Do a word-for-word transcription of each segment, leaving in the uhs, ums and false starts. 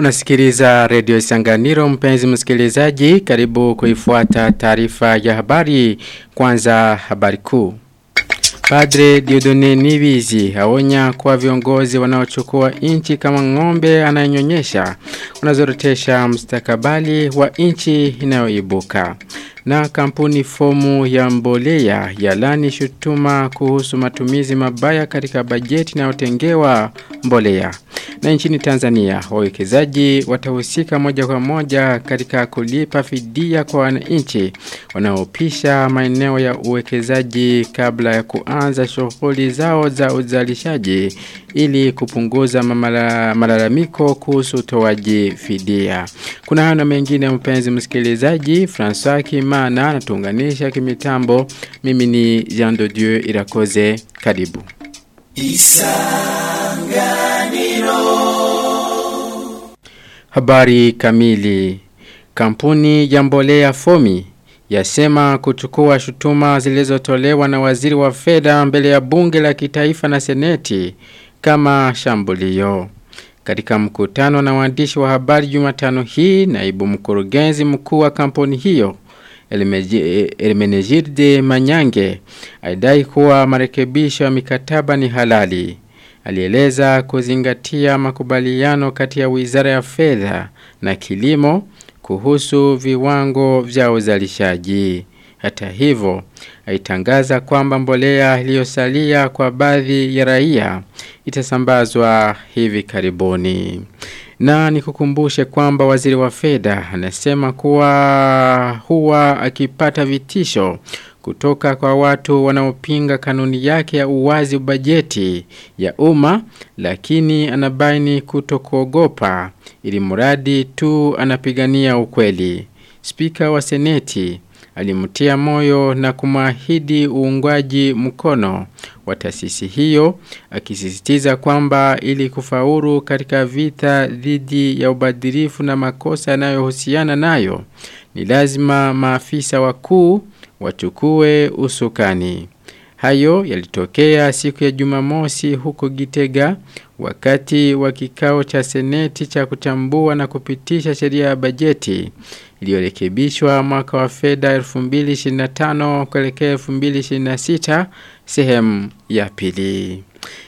Unasikiliza Radio Isanganiro, mpenzi msikilizaji, karibu kuifuata taarifa ya habari. Kwanza habari kuu. Padre Dieudonne Niyibizi aonya kwa viongozi wanaochukua inchi kama ng'ombe anayonyonyesha wanazorotesha mustakabali wa inchi inayoibuka. Na kampuni fomu ya mbolea yalani shutuma kuhusu matumizi mabaya katika bajeti inayotengewa mbolea. Na nchini Tanzania, wawekezaji watahusika moja kwa moja katika kulipa fidia kwa wananchi wanaopisha maeneo ya uwekezaji kabla ya kuanza shughuli zao za uzalishaji ili kupunguza malalamiko kuhusu utoaji fidia. Kuna hana mengine mpenzi msikilizaji, François Kimana anatuunganisha kimitambo. Mimi ni Jean de Dieu Irakoze, karibu. Isanganiro. Habari kamili. Kampuni ya mbolea Fomi yasema kuchukua shutuma zilizotolewa na waziri wa fedha mbele ya bunge la kitaifa na seneti kama shambulio. Katika mkutano na waandishi wa habari Jumatano hii, naibu mkurugenzi mkuu wa kampuni hiyo Hermenegilde Manyange aidai kuwa marekebisho ya mikataba ni halali. Alieleza kuzingatia makubaliano kati ya Wizara ya Fedha na Kilimo kuhusu viwango vya uzalishaji. Hata hivyo, aitangaza kwamba mbolea iliyosalia kwa baadhi ya raia itasambazwa hivi karibuni. Na nikukumbushe kwamba waziri wa fedha anasema kuwa huwa akipata vitisho kutoka kwa watu wanaopinga kanuni yake ya uwazi bajeti ya umma, lakini anabaini kutokuogopa ili mradi tu anapigania ukweli. Spika wa seneti alimtia moyo na kumahidi uungwaji mkono wa taasisi hiyo, akisisitiza kwamba ili kufaulu katika vita dhidi ya ubadhirifu na makosa yanayohusiana nayo ni lazima maafisa wakuu wachukue usukani. Hayo yalitokea siku ya Jumamosi huko Gitega wakati wa kikao cha seneti cha kuchambua na kupitisha sheria ya bajeti iliyorekebishwa mwaka wa fedha elfu mbili ishirini na tano kuelekea elfu mbili ishirini na sita sehemu ya pili.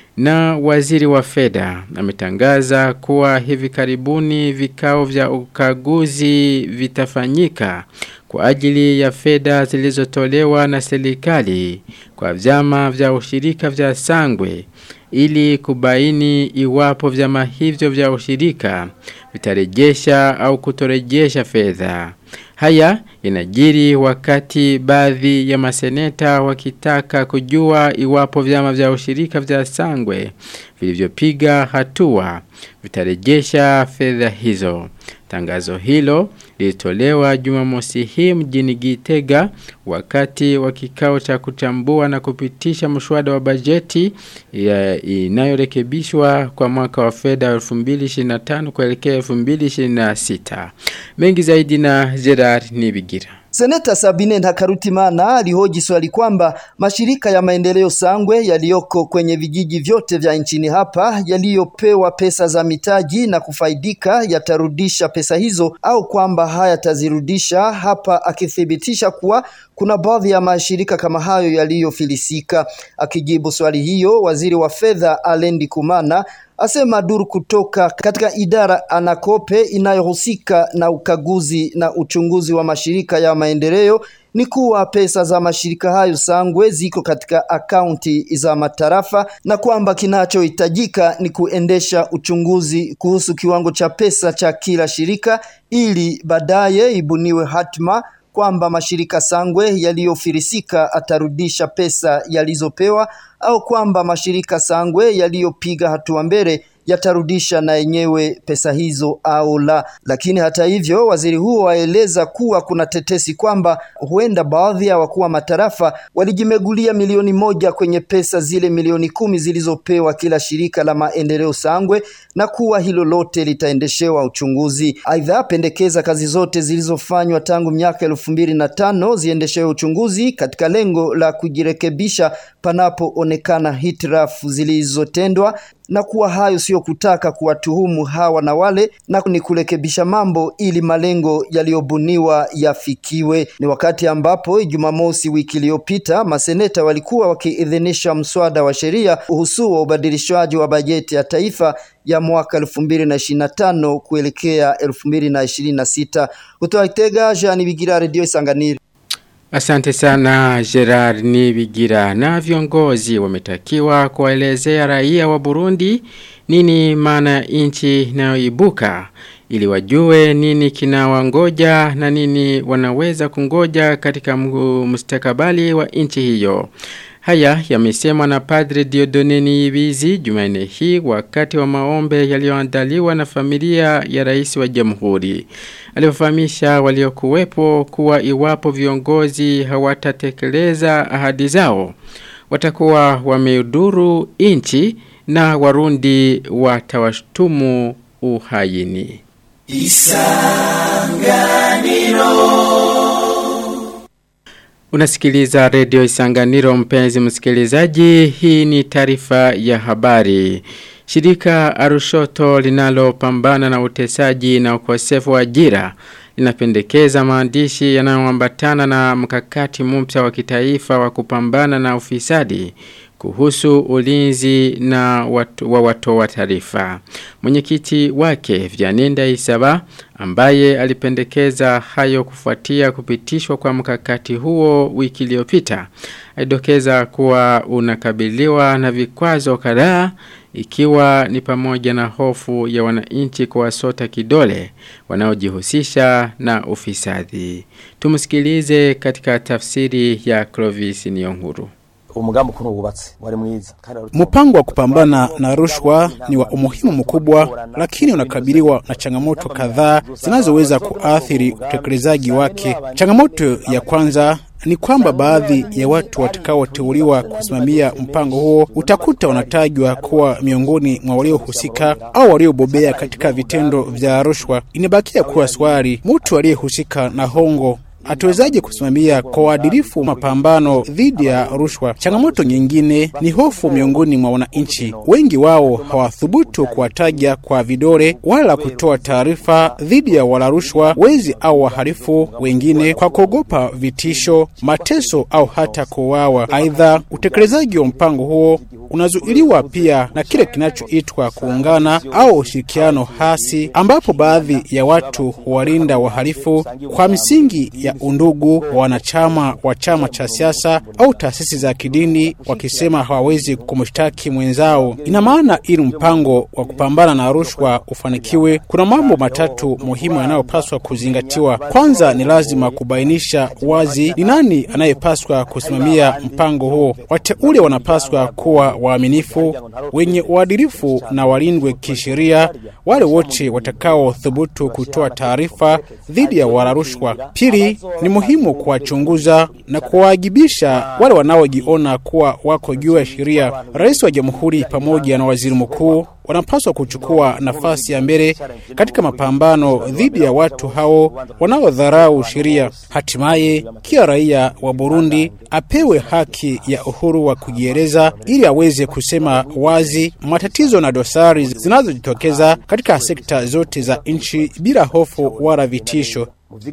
Na waziri wa fedha ametangaza kuwa hivi karibuni vikao vya ukaguzi vitafanyika kwa ajili ya fedha zilizotolewa na serikali kwa vyama vya ushirika vya Sangwe ili kubaini iwapo vyama hivyo vya ushirika vitarejesha au kutorejesha fedha. Haya inajiri wakati baadhi ya maseneta wakitaka kujua iwapo vyama vya ushirika vya Sangwe vilivyopiga hatua vitarejesha fedha hizo. Tangazo hilo lilitolewa Jumamosi hii mjini Gitega wakati wa kikao cha kuchambua na kupitisha mswada wa bajeti inayorekebishwa kwa mwaka wa fedha elfu mbili ishirini na tano kuelekea elfu mbili ishirini na sita. Mengi zaidi na Gerard Nibigira. Seneta Sabine Ntakarutimana alihoji swali kwamba mashirika ya maendeleo Sangwe yaliyoko kwenye vijiji vyote vya nchini hapa yaliyopewa pesa za mitaji na kufaidika yatarudisha pesa hizo au kwamba hayatazirudisha, hapa akithibitisha kuwa kuna baadhi ya mashirika kama hayo yaliyofilisika. Akijibu swali hiyo, waziri wa fedha Alain Ndikumana asema duru kutoka katika idara anakope inayohusika na ukaguzi na uchunguzi wa mashirika ya maendeleo ni kuwa pesa za mashirika hayo Sangwe ziko katika akaunti za matarafa na kwamba kinachohitajika ni kuendesha uchunguzi kuhusu kiwango cha pesa cha kila shirika ili baadaye ibuniwe hatima kwamba mashirika Sangwe yaliyofilisika atarudisha pesa yalizopewa au kwamba mashirika Sangwe yaliyopiga hatua mbele yatarudisha na yenyewe pesa hizo au la. Lakini hata hivyo, waziri huo waeleza kuwa kuna tetesi kwamba huenda baadhi ya wakuu wa matarafa walijimegulia milioni moja kwenye pesa zile milioni kumi zilizopewa kila shirika la maendeleo Sangwe na kuwa hilo lote litaendeshewa uchunguzi. Aidha, pendekeza kazi zote zilizofanywa tangu miaka elfu mbili na tano ziendeshewe uchunguzi katika lengo la kujirekebisha panapoonekana hitirafu zilizotendwa na kuwa hayo sio kutaka kuwatuhumu hawa na wale, na ni kurekebisha mambo ili malengo yaliyobuniwa yafikiwe. Ni wakati ambapo Jumamosi wiki iliyopita maseneta walikuwa wakiidhinisha mswada wa sheria kuhusu ubadilishwaji wa bajeti ya taifa ya mwaka elfu mbili na ishirini na tano kuelekea elfu mbili na ishirini na sita. Kutoka Itega, Jean Bigira, Radio Isanganiro. Asante sana Gerard Nibigira. Na viongozi wametakiwa kuwaelezea raia wa Burundi nini maana ya nchi inayoibuka ili wajue nini kinawangoja na nini wanaweza kungoja katika mustakabali wa nchi hiyo. Haya yamesemwa na Padre Dieudonne Niyibizi Jumanne hii wakati wa maombe yaliyoandaliwa na familia ya rais wa Jamhuri. Alifahamisha waliokuwepo kuwa iwapo viongozi hawatatekeleza ahadi zao watakuwa wameudhuru nchi na Warundi watawashtumu uhaini. Isanganiro. Unasikiliza Radio Isanganiro, mpenzi msikilizaji. Hii ni taarifa ya habari. Shirika Arushoto linalopambana na utesaji na ukosefu wa ajira linapendekeza maandishi yanayoambatana na mkakati mpya wa kitaifa wa kupambana na ufisadi kuhusu ulinzi na watu, wa watoa taarifa. Mwenyekiti wake Vyanenda Isaba ambaye alipendekeza hayo kufuatia kupitishwa kwa mkakati huo wiki iliyopita, aidokeza kuwa unakabiliwa na vikwazo kadhaa ikiwa ni pamoja na hofu ya wananchi kuwasota kidole wanaojihusisha na ufisadi. Tumsikilize katika tafsiri ya Clovis Niyonkuru. Mpango wa kupambana na rushwa ni wa umuhimu mkubwa, lakini unakabiliwa na changamoto kadhaa zinazoweza kuathiri utekelezaji wake. Changamoto ya kwanza ni kwamba baadhi ya watu watakaoteuliwa kusimamia mpango huo utakuta wanatajwa kuwa miongoni mwa waliohusika au waliobobea katika vitendo vya rushwa. Inabakia kuwa swali, mtu aliyehusika na hongo atuwezaje kusimamia kwa uadilifu mapambano dhidi ya rushwa? Changamoto nyingine ni hofu miongoni mwa wananchi. Wengi wao hawathubutu kuwataja kwa vidole wala kutoa taarifa dhidi ya wala rushwa, wezi au wahalifu wengine kwa kuogopa vitisho, mateso au hata kuuawa. Aidha, utekelezaji wa mpango huo unazuiliwa pia na kile kinachoitwa kuungana au ushirikiano hasi, ambapo baadhi ya watu huwalinda wahalifu kwa misingi ya undugu wa wanachama wa chama cha siasa au taasisi za kidini, wakisema hawawezi kumshtaki mwenzao. Ina maana ili mpango wa kupambana na rushwa ufanikiwe, kuna mambo matatu muhimu yanayopaswa kuzingatiwa. Kwanza, ni lazima kubainisha wazi ni nani anayepaswa kusimamia mpango huo. Wateule wanapaswa kuwa waaminifu, wenye uadilifu na walindwe kisheria wale wote watakao thubutu kutoa taarifa dhidi ya wala rushwa. Pili, ni muhimu kuwachunguza na kuwajibisha wale wanaojiona kuwa wako juu ya sheria. Rais wa Jamhuri pamoja na waziri mkuu wanapaswa kuchukua nafasi ya mbele katika mapambano dhidi ya watu hao wanaodharau sheria. Hatimaye, kila raia wa Burundi apewe haki ya uhuru wa kujieleza ili aweze kusema wazi matatizo na dosari zinazojitokeza katika sekta zote za nchi bila hofu wala vitisho.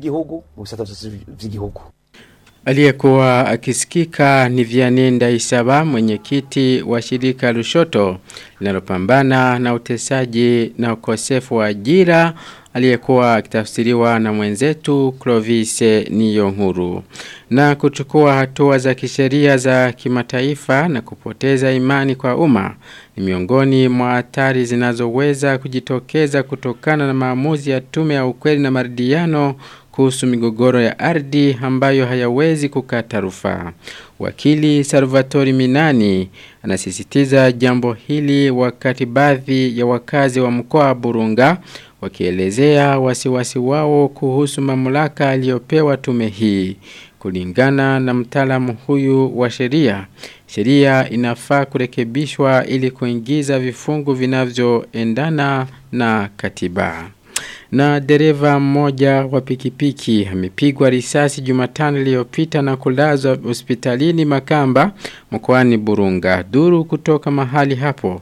Aliyekuwa akisikika ni Vyanenda Isaba, mwenyekiti wa shirika Arushoto linalopambana na utesaji na ukosefu wa ajira, aliyekuwa akitafsiriwa na mwenzetu Clovis Niyonkuru. Na kuchukua hatua za kisheria za kimataifa na kupoteza imani kwa umma ni miongoni mwa hatari zinazoweza kujitokeza kutokana na maamuzi ya tume ya ukweli na maridhiano kuhusu migogoro ya ardhi ambayo hayawezi kukata rufaa. Wakili Salvatore Minani anasisitiza jambo hili wakati baadhi ya wakazi wa mkoa wa Burunga wakielezea wasiwasi wao kuhusu mamlaka aliyopewa tume hii. Kulingana na mtaalamu huyu wa sheria, sheria inafaa kurekebishwa ili kuingiza vifungu vinavyoendana na katiba. Na dereva mmoja wa pikipiki amepigwa risasi Jumatano iliyopita na kulazwa hospitalini Makamba mkoani Burunga. Duru kutoka mahali hapo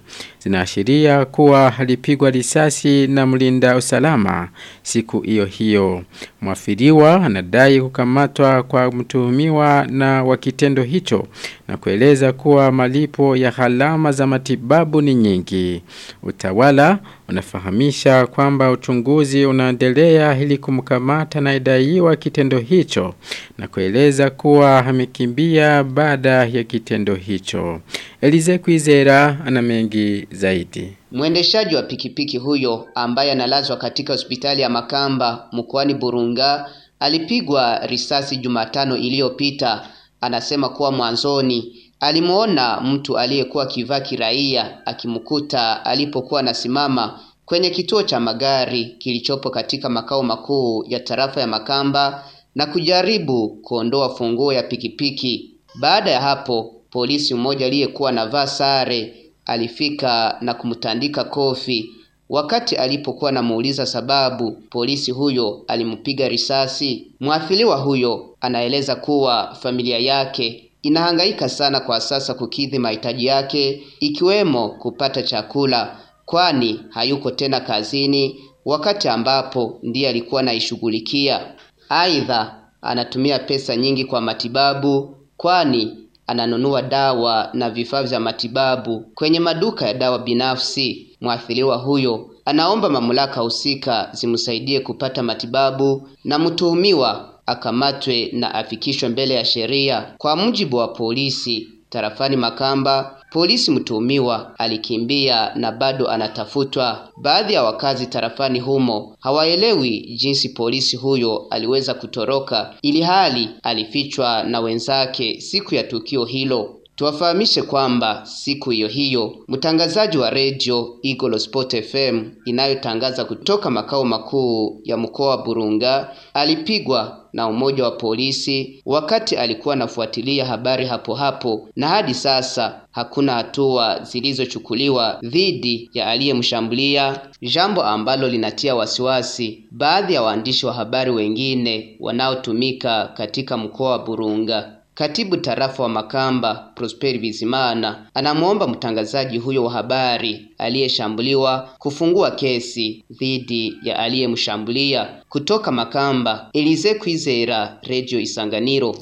zinaashiria kuwa alipigwa risasi na mlinda usalama siku hiyo hiyo. Mwafiriwa anadai kukamatwa kwa mtuhumiwa na wa kitendo hicho na kueleza kuwa malipo ya gharama za matibabu ni nyingi. Utawala unafahamisha kwamba uchunguzi unaendelea ili kumkamata anayedaiwa kitendo hicho na kueleza kuwa amekimbia baada ya kitendo hicho. Elize Kwizera ana mengi zaidi. Mwendeshaji wa pikipiki huyo ambaye analazwa katika hospitali ya Makamba mkoani Burunga alipigwa risasi Jumatano iliyopita. Anasema kuwa mwanzoni alimuona mtu aliyekuwa kivaa kiraia akimkuta alipokuwa anasimama kwenye kituo cha magari kilichopo katika makao makuu ya tarafa ya Makamba na kujaribu kuondoa funguo ya pikipiki. Baada ya hapo, polisi mmoja aliyekuwa anavaa sare alifika na kumtandika kofi. Wakati alipokuwa anamuuliza sababu polisi huyo alimpiga risasi, mwathiriwa huyo anaeleza kuwa familia yake inahangaika sana kwa sasa kukidhi mahitaji yake ikiwemo kupata chakula, kwani hayuko tena kazini wakati ambapo ndiye alikuwa anaishughulikia. Aidha, anatumia pesa nyingi kwa matibabu, kwani ananunua dawa na vifaa vya matibabu kwenye maduka ya dawa binafsi. Mwathiriwa huyo anaomba mamlaka husika zimsaidie kupata matibabu na mtuhumiwa akamatwe na afikishwe mbele ya sheria. Kwa mujibu wa polisi tarafani Makamba, polisi mtuhumiwa alikimbia na bado anatafutwa. Baadhi ya wakazi tarafani humo hawaelewi jinsi polisi huyo aliweza kutoroka ili hali alifichwa na wenzake siku ya tukio hilo. Tuwafahamishe kwamba siku hiyo hiyo mtangazaji wa radio Eagle Sport F M inayotangaza kutoka makao makuu ya mkoa wa Burunga alipigwa na umoja wa polisi wakati alikuwa anafuatilia habari hapo hapo, na hadi sasa hakuna hatua zilizochukuliwa dhidi ya aliyemshambulia, jambo ambalo linatia wasiwasi baadhi ya waandishi wa habari wengine wanaotumika katika mkoa wa Burunga. Katibu tarafa wa Makamba Prosper Bizimana anamuomba mtangazaji huyo wa habari aliyeshambuliwa kufungua kesi dhidi ya aliyemshambulia. Kutoka Makamba, Elize Kwizera, Radio Isanganiro.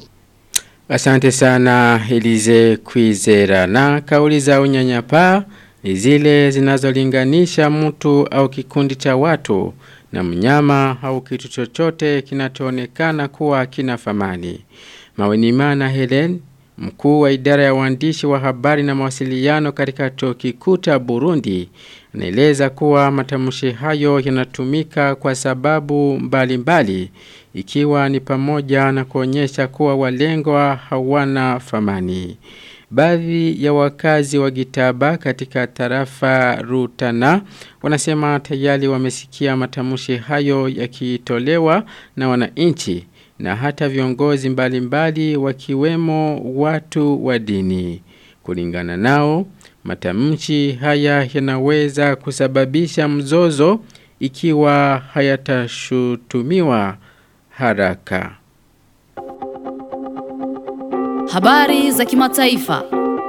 Asante sana Elize Kwizera. Na kauli za unyanyapaa ni zile zinazolinganisha mtu au kikundi cha watu na mnyama au kitu chochote kinachoonekana kuwa kina thamani. Mawenimana Helen, mkuu wa idara ya waandishi wa habari na mawasiliano katika chuo kikuu cha Burundi, anaeleza kuwa matamshi hayo yanatumika kwa sababu mbalimbali mbali, ikiwa ni pamoja na kuonyesha kuwa walengwa hawana thamani. Baadhi ya wakazi wa Gitaba katika tarafa Rutana wanasema tayari wamesikia matamshi hayo yakitolewa na wananchi na hata viongozi mbalimbali wakiwemo watu wa dini. Kulingana nao, matamshi haya yanaweza kusababisha mzozo ikiwa hayatashutumiwa haraka. Habari za kimataifa.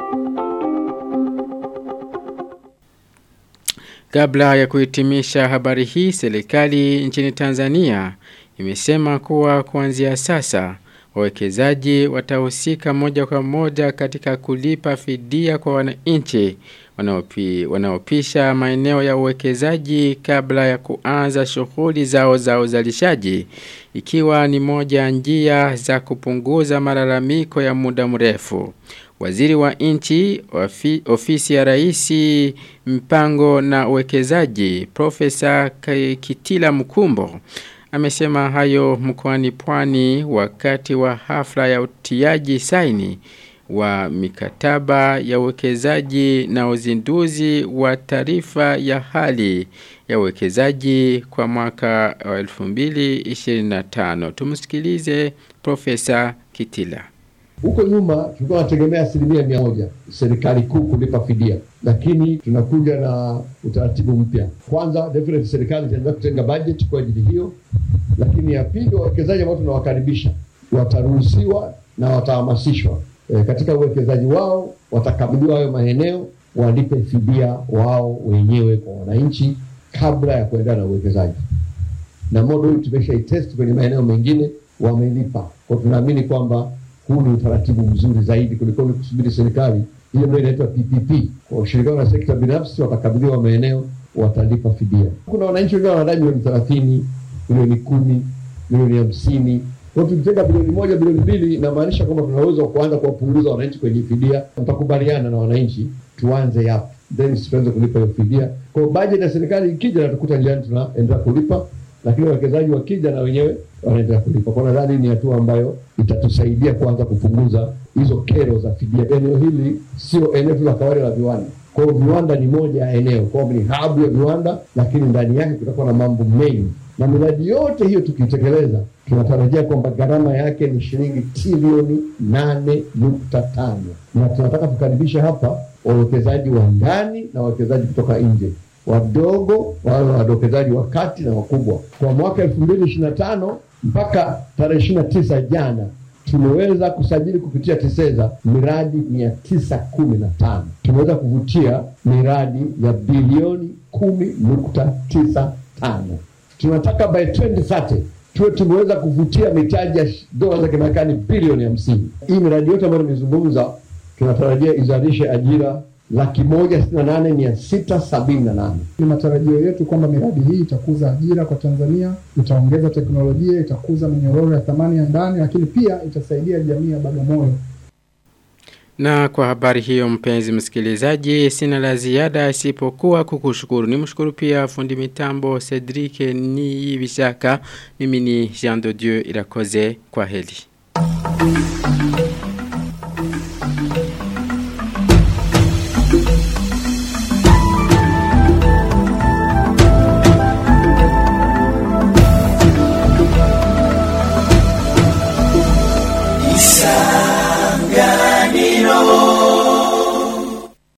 Kabla ya kuhitimisha habari hii, serikali nchini Tanzania imesema kuwa kuanzia sasa wawekezaji watahusika moja kwa moja katika kulipa fidia kwa wananchi wanaopi, wanaopisha maeneo ya uwekezaji kabla ya kuanza shughuli zao za uzalishaji, ikiwa ni moja njia za kupunguza malalamiko ya muda mrefu. Waziri wa nchi ofi, ofisi ya Raisi mpango na uwekezaji Profesa Kitila Mkumbo amesema hayo mkoani Pwani wakati wa hafla ya utiaji saini wa mikataba ya uwekezaji na uzinduzi wa taarifa ya hali ya uwekezaji kwa mwaka wa elfu mbili ishirini na tano. Tumsikilize Profesa Kitila. Huko nyuma tulikuwa tunategemea asilimia mia moja serikali kuu kulipa fidia, lakini tunakuja na utaratibu mpya. Kwanza definitely serikali itaanza kutenga budget kwa ajili hiyo, lakini ya pili wawekezaji ambao tunawakaribisha wataruhusiwa na watahamasishwa e, katika uwekezaji wao watakabidhiwa hayo maeneo walipe fidia wao wenyewe kwa wananchi kabla ya kuendelea na uwekezaji. Na model hii tumeshaitest kwenye maeneo mengine, wamelipa. Kwa tunaamini kwamba huu ni utaratibu mzuri zaidi kuliko ni kusubiri serikali. Hiyo ndio inaitwa P P P. Kwa ushirikiano na sekta binafsi watakabidhiwa maeneo, watalipa fidia. Kuna wananchi wengine wanadai milioni thelathini, milioni kumi, milioni hamsini. Kwa tukitenga bilioni moja, bilioni mbili, inamaanisha kwamba tunaweza kuanza kuwapunguza wananchi kwenye fidia. Tutakubaliana na wananchi tuanze hapo, then tuanze kulipa hiyo fidia. Kwa budget ya serikali ikija na tukuta njiani tunaendelea kulipa, lakini wawekezaji wakija na wenyewe wanaendelea kulipa. Kwa nadhani ni hatua ambayo itatusaidia kuanza kupunguza hizo kero za fidia. Eneo hili sio eneo la kawaida la viwanda. Kwa hiyo viwanda ni moja ya eneo, kwa hiyo ni hub ya viwanda, lakini ndani yake kutakuwa na mambo mengi. Na miradi yote hiyo tukitekeleza, tunatarajia kwamba gharama yake ni shilingi trilioni nane nukta tano. Na tunataka kukaribisha hapa wawekezaji wa ndani na wawekezaji kutoka nje, wadogo, wale wawekezaji wa kati na wakubwa. Kwa mwaka elfu mbili ishirini na tano mpaka tarehe ishirini na tisa jana, tumeweza kusajili kupitia TISEZA miradi mia tisa kumi na tano. Tumeweza kuvutia miradi ya bilioni kumi nukta tisa tano. Tunataka by twenty thirty tuwe tumeweza kuvutia mitaji ya dola za Kimarekani bilioni hamsini. Hii miradi yote ambayo nimezungumza tunatarajia izalishe ajira laki moja sitini na nane mia sita sabini na nane. Ni matarajio yetu kwamba miradi hii itakuza ajira kwa Tanzania, itaongeza teknolojia, itakuza minyororo ya thamani ya ndani, lakini pia itasaidia jamii ya Bagamoyo. Na kwa habari hiyo mpenzi msikilizaji, sina la ziada isipokuwa kukushukuru. Nimshukuru pia fundi mitambo Cedric ni Bishaka. Mimi ni Jean de Dieu Irakoze. Kwa heri.